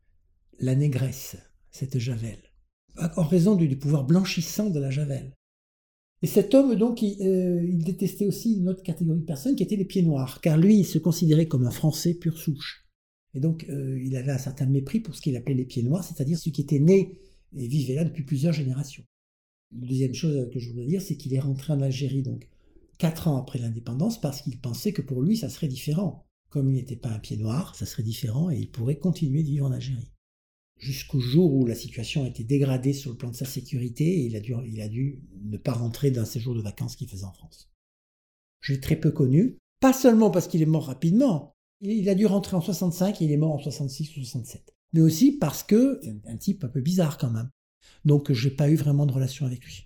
la négresse, cette javel, en raison du, du pouvoir blanchissant de la javel. Et cet homme, donc, il, euh, il détestait aussi une autre catégorie de personnes qui étaient les pieds noirs, car lui, il se considérait comme un Français pure souche. Et donc, euh, il avait un certain mépris pour ce qu'il appelait les pieds noirs, c'est-à-dire ceux qui étaient nés et vivaient là depuis plusieurs générations. La deuxième chose que je voudrais dire, c'est qu'il est rentré en Algérie, donc, quatre ans après l'indépendance, parce qu'il pensait que pour lui, ça serait différent. Comme il n'était pas un pied noir, ça serait différent et il pourrait continuer de vivre en Algérie. Jusqu'au jour où la situation a été dégradée sur le plan de sa sécurité et il a dû, il a dû ne pas rentrer d'un séjour de vacances qu'il faisait en France. Je l'ai très peu connu, pas seulement parce qu'il est mort rapidement, il a dû rentrer en soixante-cinq et il est mort en soixante-six ou soixante-sept, mais aussi parce que c'est un type un peu bizarre quand même, donc je n'ai pas eu vraiment de relation avec lui.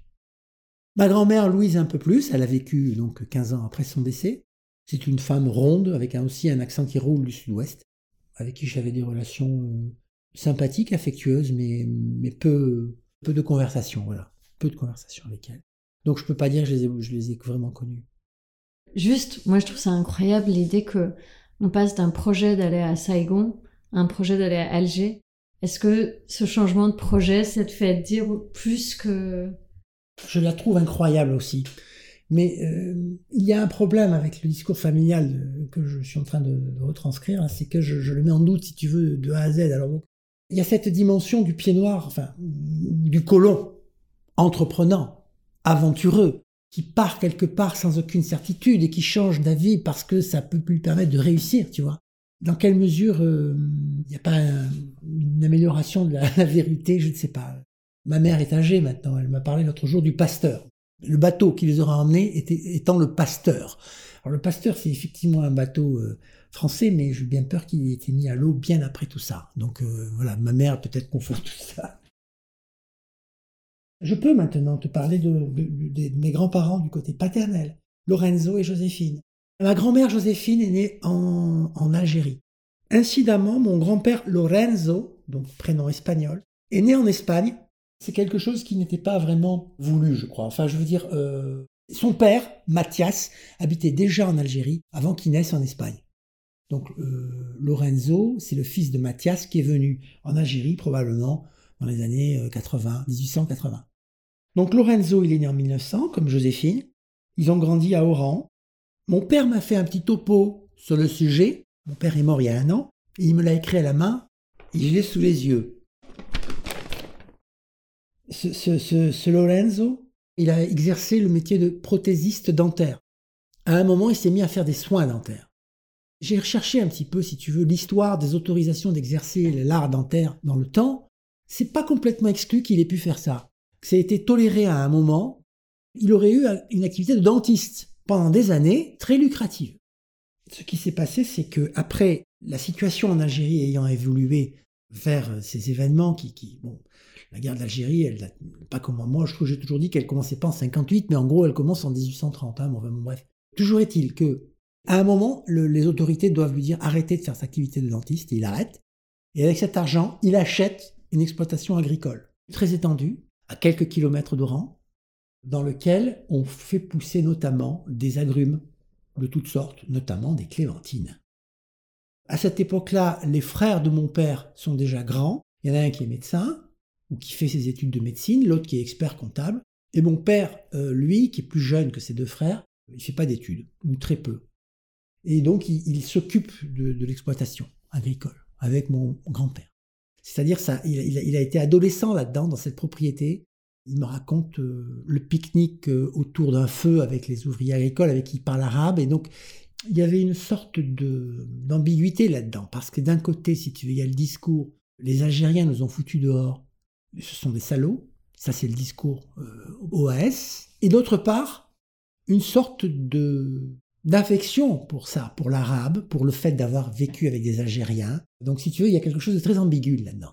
Ma grand-mère, Louise, un peu plus, elle a vécu donc quinze ans après son décès. C'est une femme ronde avec un, aussi un accent qui roule du sud-ouest, avec qui j'avais des relations... Euh, sympathique, affectueuse, mais, mais peu, peu de conversation, voilà. Peu de conversation avec elle. Donc je peux pas dire que je les ai, je les ai vraiment connus. Juste, moi je trouve ça incroyable l'idée que on passe d'un projet d'aller à Saigon à un projet d'aller à Alger. Est-ce que ce changement de projet, ça te fait dire plus que... Je la trouve incroyable aussi. Mais euh, il y a un problème avec le discours familial que je suis en train de, de retranscrire, hein, c'est que je, je le mets en doute, si tu veux, de A à Z. Alors donc, il y a cette dimension du pied noir, enfin, du colon, entreprenant, aventureux, qui part quelque part sans aucune certitude et qui change d'avis parce que ça peut lui permettre de réussir, tu vois. Dans quelle mesure euh, il n'y a pas un, une amélioration de la, la vérité, je ne sais pas. Ma mère est âgée maintenant, elle m'a parlé l'autre jour du Pasteur. Le bateau qui les aura emmenés était, étant le Pasteur. Alors le Pasteur, c'est effectivement un bateau euh, français, mais j'ai bien peur qu'il ait été mis à l'eau bien après tout ça. Donc euh, voilà, ma mère peut-être confond tout ça. Je peux maintenant te parler de, de, de, de mes grands-parents du côté paternel, Lorenzo et Joséphine. Ma grand-mère Joséphine est née en, en Algérie. Incidemment, mon grand-père Lorenzo, donc prénom espagnol, est né en Espagne. C'est quelque chose qui n'était pas vraiment voulu, je crois. Enfin, je veux dire, euh, son père, Mathias, habitait déjà en Algérie avant qu'il naisse en Espagne. Donc, euh, Lorenzo, c'est le fils de Mathias qui est venu en Algérie probablement dans les années quatre-vingts, dix-huit cent quatre-vingts. Donc, Lorenzo, il est né en mille neuf cents, comme Joséphine. Ils ont grandi à Oran. Mon père m'a fait un petit topo sur le sujet. Mon père est mort il y a un an. Et il me l'a écrit à la main et je l'ai sous les yeux. Ce, ce, ce, ce Lorenzo, il a exercé le métier de prothésiste dentaire. À un moment, il s'est mis à faire des soins dentaires. J'ai recherché un petit peu, si tu veux, l'histoire des autorisations d'exercer l'art dentaire dans le temps. C'est pas complètement exclu qu'il ait pu faire ça. Ça a été toléré à un moment. Il aurait eu une activité de dentiste pendant des années, très lucrative. Ce qui s'est passé, c'est que après la situation en Algérie ayant évolué vers ces événements qui, qui bon, la guerre d'Algérie, elle, pas comme moi, je trouve, j'ai toujours dit qu'elle commençait pas en cinquante-huit, mais en gros, elle commence en dix-huit cent trente. Hein, bon, bon, bref. Toujours est-il que, à un moment, le, les autorités doivent lui dire arrêtez de faire sa activité de dentiste, et il arrête. Et avec cet argent, il achète une exploitation agricole très étendue, à quelques kilomètres d'Oran, dans lequel on fait pousser notamment des agrumes de toutes sortes, notamment des clémentines. À cette époque-là, les frères de mon père sont déjà grands. Il y en a un qui est médecin, ou qui fait ses études de médecine, l'autre qui est expert comptable. Et mon père, euh, lui, qui est plus jeune que ses deux frères, il ne fait pas d'études, ou très peu. Et donc, il, il s'occupe de, de l'exploitation agricole, avec mon grand-père. C'est-à-dire, ça, il, il, a, il a été adolescent là-dedans, dans cette propriété. Il me raconte euh, le pique-nique euh, autour d'un feu avec les ouvriers agricoles, avec qui il parle arabe. Et donc, il y avait une sorte de, d'ambiguïté là-dedans. Parce que d'un côté, si tu veux, il y a le discours, les Algériens nous ont foutus dehors, ce sont des salauds. Ça, c'est le discours euh, O A S. Et d'autre part, une sorte de, d'affection pour ça, pour l'arabe, pour le fait d'avoir vécu avec des Algériens. Donc, si tu veux, il y a quelque chose de très ambigu là-dedans.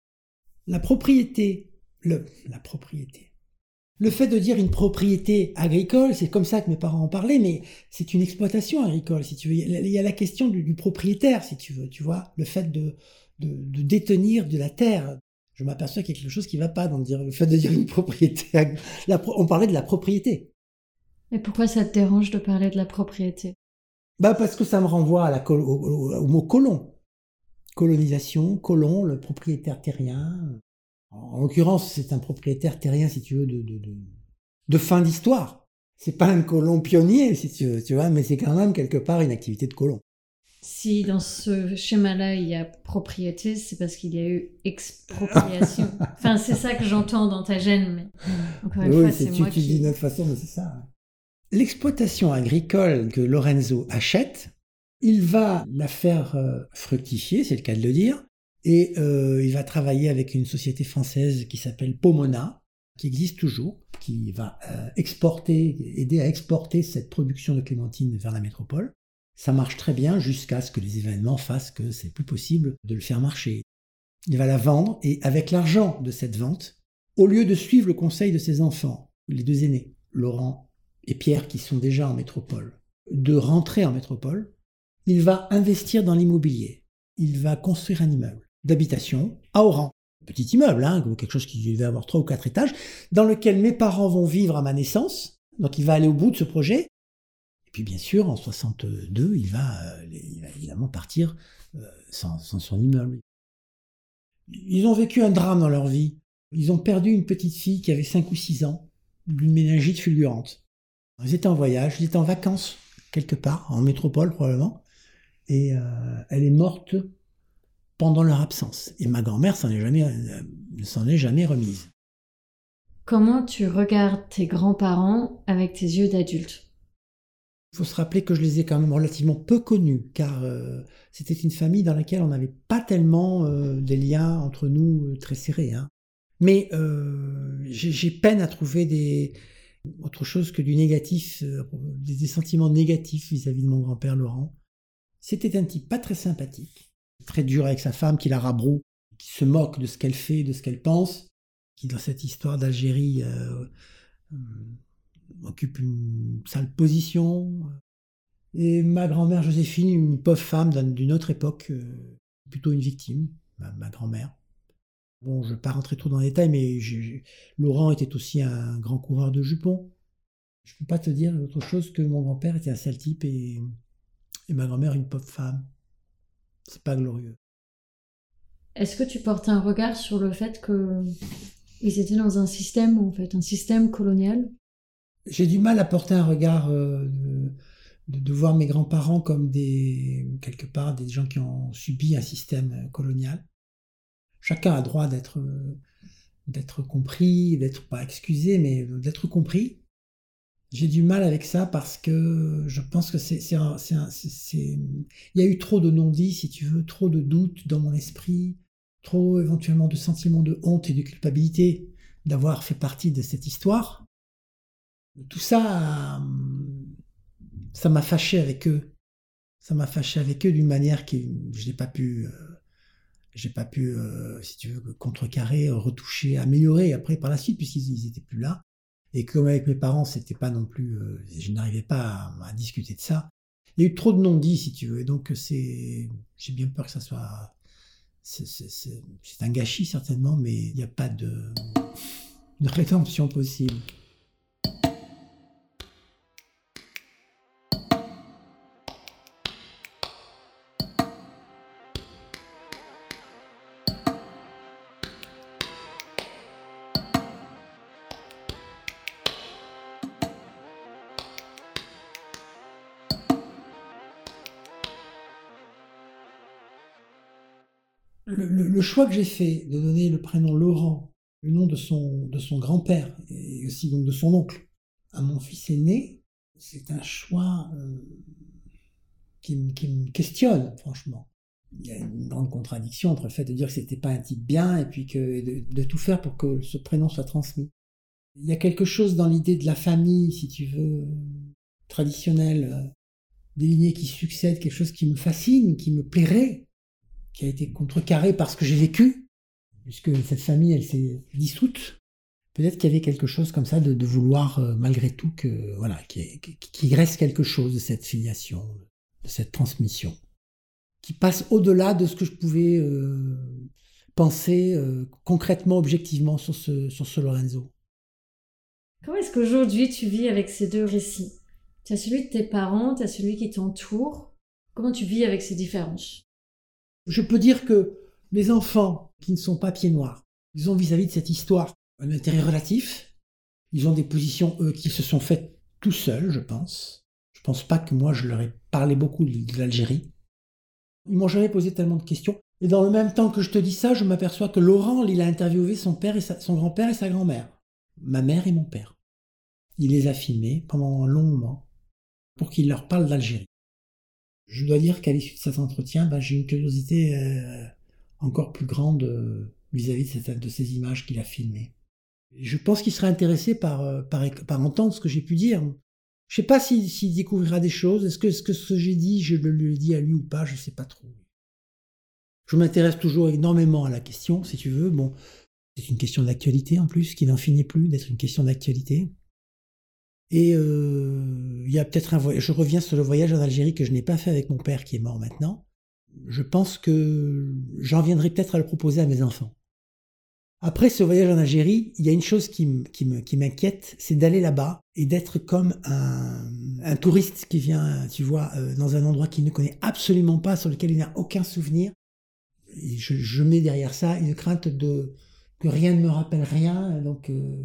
La propriété, le, la propriété. Le fait de dire une propriété agricole, c'est comme ça que mes parents en parlaient, mais c'est une exploitation agricole, si tu veux. Il y a la question du, du propriétaire, si tu veux, tu vois, le fait de, de, de détenir de la terre. Je m'aperçois qu'il y a quelque chose qui ne va pas dans le, dire, le fait de dire une propriété. La, on parlait de la propriété. Et pourquoi ça te dérange de parler de la propriété ? Bah parce que ça me renvoie à la, au, au, au mot colon. Colonisation, colon, le propriétaire terrien. En l'occurrence, c'est un propriétaire terrien, si tu veux, de, de, de, de fin d'histoire. C'est pas un colon pionnier, si tu veux, tu vois, mais c'est quand même quelque part une activité de colon. Si dans ce schéma-là, il y a propriété, c'est parce qu'il y a eu expropriation. Enfin, c'est ça que j'entends dans ta gêne, mais encore une oui, fois, c'est, c'est tu, moi tu qui... dis d'une autre façon, mais c'est ça. L'exploitation agricole que Lorenzo achète, il va la faire euh, fructifier, c'est le cas de le dire, et euh, il va travailler avec une société française qui s'appelle Pomona, qui existe toujours, qui va euh, exporter, aider à exporter cette production de clémentines vers la métropole. Ça marche très bien jusqu'à ce que les événements fassent que c'est plus possible de le faire marcher. Il va la vendre et avec l'argent de cette vente, au lieu de suivre le conseil de ses enfants, les deux aînés, Laurent et Pierre qui sont déjà en métropole, de rentrer en métropole, il va investir dans l'immobilier. Il va construire un immeuble d'habitation à Oran. Petit immeuble, hein, quelque chose qui devait avoir trois ou quatre étages, dans lequel mes parents vont vivre à ma naissance. Donc il va aller au bout de ce projet. Et puis bien sûr, en soixante-deux, il va, euh, il va évidemment partir euh, sans, sans son immeuble. Ils ont vécu un drame dans leur vie. Ils ont perdu une petite fille qui avait cinq ou six ans, d'une méningite fulgurante. Ils étaient en voyage, ils étaient en vacances, quelque part, en métropole probablement, et euh, elle est morte pendant leur absence. Et ma grand-mère s'en est jamais, euh, ne s'en est jamais remise. Comment tu regardes tes grands-parents avec tes yeux d'adulte ? Il faut se rappeler que je les ai quand même relativement peu connus, car euh, c'était une famille dans laquelle on n'avait pas tellement euh, des liens entre nous euh, très serrés. Hein. Mais euh, j'ai, j'ai peine à trouver des, autre chose que du négatif, euh, des, des sentiments négatifs vis-à-vis de mon grand-père Laurent. C'était un type pas très sympathique, très dur avec sa femme, qui la rabroue, qui se moque de ce qu'elle fait, de ce qu'elle pense, qui dans cette histoire d'Algérie... Euh, euh, occupe une sale position. Et ma grand-mère Joséphine, une pauvre femme d'une autre époque, euh, plutôt une victime, ma, ma grand-mère. Bon, je ne vais pas rentrer trop dans les détails, mais j'ai, Laurent était aussi un grand coureur de jupons. Je ne peux pas te dire autre chose que mon grand-père était un sale type et, et ma grand-mère une pauvre femme. C'est pas glorieux. Est-ce que tu portes un regard sur le fait qu'ils étaient dans un système, en fait, un système colonial ? J'ai du mal à porter un regard euh, de, de, de voir mes grands-parents comme des, quelque part, des gens qui ont subi un système colonial. Chacun a droit d'être, d'être compris, d'être pas excusé, mais d'être compris. J'ai du mal avec ça parce que je pense que c'est, c'est, un, c'est, un, c'est, c'est... il y a eu trop de non-dits, si tu veux, trop de doutes dans mon esprit, trop éventuellement de sentiments de honte et de culpabilité d'avoir fait partie de cette histoire. Tout ça, ça m'a fâché avec eux. Ça m'a fâché avec eux d'une manière que je n'ai pas pu, euh, j'ai pas pu, euh, si tu veux, contrecarrer, retoucher, améliorer après par la suite, puisqu'ils n'étaient plus là. Et comme avec mes parents, c'était pas non plus, euh, je n'arrivais pas à, à discuter de ça. Il y a eu trop de non-dits, si tu veux, et donc c'est, j'ai bien peur que ça soit, c'est, c'est, c'est, c'est un gâchis certainement, mais il n'y a pas de... une rédemption possible. Le, le, le choix que j'ai fait de donner le prénom Laurent, le nom de son, de son grand-père et aussi donc de son oncle à mon fils aîné, c'est un choix euh, qui, m- qui me questionne, franchement. Il y a une grande contradiction entre le fait de dire que c'était pas un type bien et puis que de, de tout faire pour que ce prénom soit transmis. Il y a quelque chose dans l'idée de la famille, si tu veux, traditionnelle, euh, des lignées qui succèdent, quelque chose qui me fascine, qui me plairait, qui a été contrecarré par ce que j'ai vécu, puisque cette famille, elle s'est dissoute. Peut-être qu'il y avait quelque chose comme ça de, de vouloir, euh, malgré tout, que voilà, qu'il qui reste quelque chose de cette filiation, de cette transmission, qui passe au-delà de ce que je pouvais euh, penser euh, concrètement, objectivement sur ce, sur ce Lorenzo. Comment est-ce qu'aujourd'hui tu vis avec ces deux récits? Tu as celui de tes parents, tu as celui qui t'entoure. Comment tu vis avec ces différences? Je peux dire que mes enfants, qui ne sont pas pieds noirs, ils ont vis-à-vis de cette histoire un intérêt relatif. Ils ont des positions, eux, qui se sont faites tout seuls, je pense. Je pense pas que moi, je leur ai parlé beaucoup de l'Algérie. Ils m'ont jamais posé tellement de questions. Et dans le même temps que je te dis ça, je m'aperçois que Laurent, il a interviewé son père et sa, son grand-père et sa grand-mère. Ma mère et mon père. Il les a filmés pendant un long moment pour qu'il leur parle d'Algérie. Je dois dire qu'à l'issue de cet entretien, ben, j'ai une curiosité euh, encore plus grande euh, vis-à-vis de, cette, de ces images qu'il a filmées. Je pense qu'il sera intéressé par, euh, par, par entendre ce que j'ai pu dire. Je ne sais pas s'il, s'il découvrira des choses. Est-ce que, est-ce que ce que j'ai dit, je le lui ai dit à lui ou pas, je ne sais pas trop. Je m'intéresse toujours énormément à la question, si tu veux. Bon, c'est une question d'actualité en plus, qui n'en finit plus d'être une question d'actualité. Et euh, il y a peut-être un voyage. Je reviens sur le voyage en Algérie que je n'ai pas fait avec mon père qui est mort maintenant. Je pense que j'en viendrai peut-être à le proposer à mes enfants. Après ce voyage en Algérie, il y a une chose qui, m- qui, me, qui m'inquiète, c'est d'aller là-bas et d'être comme un, un touriste qui vient, tu vois, euh, dans un endroit qu'il ne connaît absolument pas, sur lequel il n'a aucun souvenir. Et je, je mets derrière ça une crainte de que rien ne me rappelle rien. Donc, euh,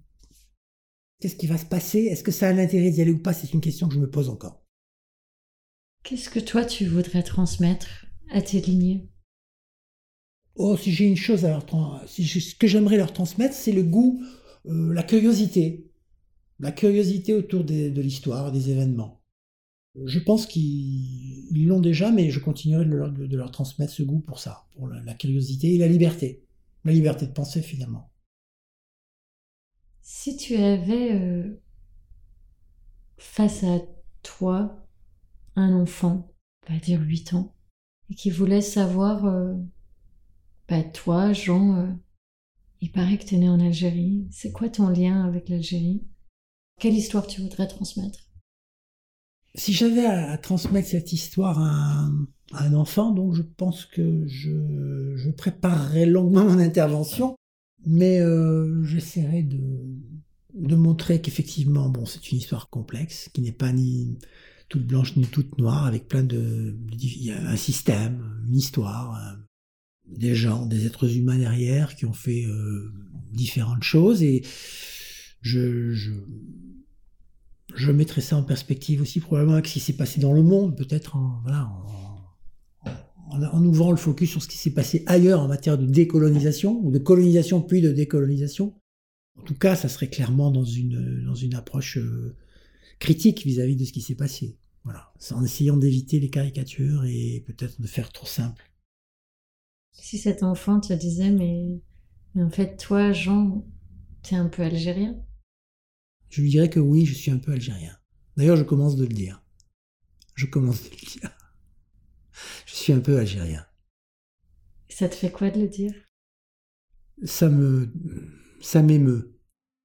qu'est-ce qui va se passer? Est-ce que ça a un intérêt d'y aller ou pas? C'est une question que je me pose encore. Qu'est-ce que toi tu voudrais transmettre à tes lignées? Oh, si j'ai une chose à leur trans- si j'ai- ce que j'aimerais leur transmettre, c'est le goût, euh, la curiosité. La curiosité autour des- de l'histoire, des événements. Je pense qu'ils ils l'ont déjà, mais je continuerai de leur, de leur transmettre ce goût pour ça, pour la, la curiosité et la liberté. La liberté de penser, finalement. Si tu avais euh, face à toi un enfant, on va dire huit ans, et qui voulait savoir, euh, bah toi, Jean, euh, il paraît que tu es né en Algérie. C'est quoi ton lien avec l'Algérie? Quelle histoire tu voudrais transmettre? Si j'avais à, à transmettre cette histoire à un, à un enfant, donc je pense que je, je préparerais longuement mon intervention, mais euh, j'essaierai de, de montrer qu'effectivement, bon, c'est une histoire complexe, qui n'est pas ni toute blanche ni toute noire, avec plein de... Il y a un système, une histoire, un- des gens, des êtres humains derrière qui ont fait euh, différentes choses, et je... je Je mettrais ça en perspective aussi probablement avec ce qui s'est passé dans le monde, peut-être en, voilà, en, en, en ouvrant le focus sur ce qui s'est passé ailleurs en matière de décolonisation, ou de colonisation puis de décolonisation. En tout cas, ça serait clairement dans une, dans une approche euh, critique vis-à-vis de ce qui s'est passé. Voilà, en essayant d'éviter les caricatures et peut-être de faire trop simple. Si cet enfant te disait, mais, mais en fait, toi, Jean, t'es un peu algérien. Je lui dirais que oui, je suis un peu algérien. D'ailleurs, je commence de le dire. Je commence de le dire. Je suis un peu algérien. Ça te fait quoi de le dire? Ça me... ça m'émeut.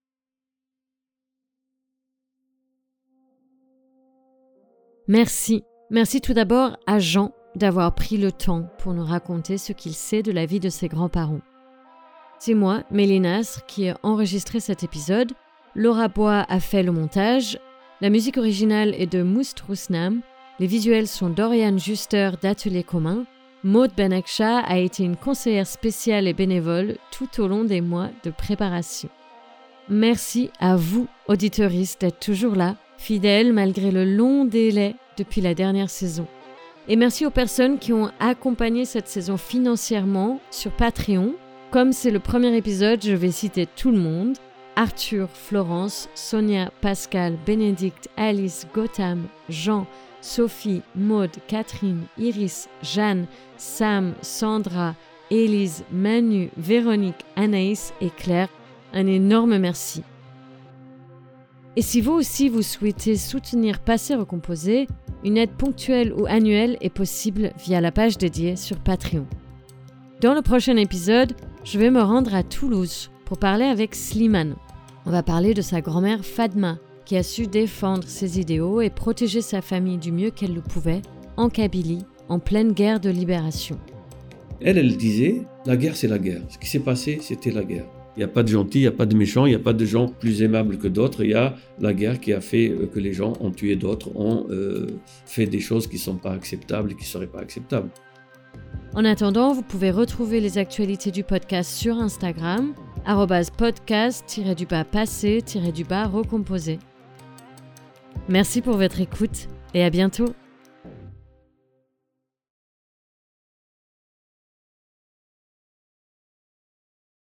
Merci. Merci tout d'abord à Jean d'avoir pris le temps pour nous raconter ce qu'il sait de la vie de ses grands-parents. C'est moi, Mélinasre, qui ai enregistré cet épisode. Laura Bois a fait le montage. La musique originale est de Moustrousnam. Les visuels sont d'Oriane Juster d'Atelier Commun. Maud Benaksha a été une conseillère spéciale et bénévole tout au long des mois de préparation. Merci à vous, auditeuristes, d'être toujours là, fidèles malgré le long délai depuis la dernière saison. Et merci aux personnes qui ont accompagné cette saison financièrement sur Patreon. Comme c'est le premier épisode, je vais citer tout le monde. Arthur, Florence, Sonia, Pascal, Bénédicte, Alice, Gotham, Jean, Sophie, Maude, Catherine, Iris, Jeanne, Sam, Sandra, Élise, Manu, Véronique, Anaïs et Claire. Un énorme merci. Et si vous aussi vous souhaitez soutenir Passé Recomposé, une aide ponctuelle ou annuelle est possible via la page dédiée sur Patreon. Dans le prochain épisode, je vais me rendre à Toulouse pour parler avec Slimane. On va parler de sa grand-mère Fadma, qui a su défendre ses idéaux et protéger sa famille du mieux qu'elle le pouvait, en Kabylie, en pleine guerre de libération. Elle, elle disait, la guerre c'est la guerre. Ce qui s'est passé, c'était la guerre. Il n'y a pas de gentils, il n'y a pas de méchants, il n'y a pas de gens plus aimables que d'autres. Il y a la guerre qui a fait que les gens ont tué d'autres, ont euh, fait des choses qui ne sont pas acceptables et qui ne seraient pas acceptables. En attendant, vous pouvez retrouver les actualités du podcast sur Instagram, arobase podcast-du-bas passé-du-bas recomposé. Merci pour votre écoute et à bientôt.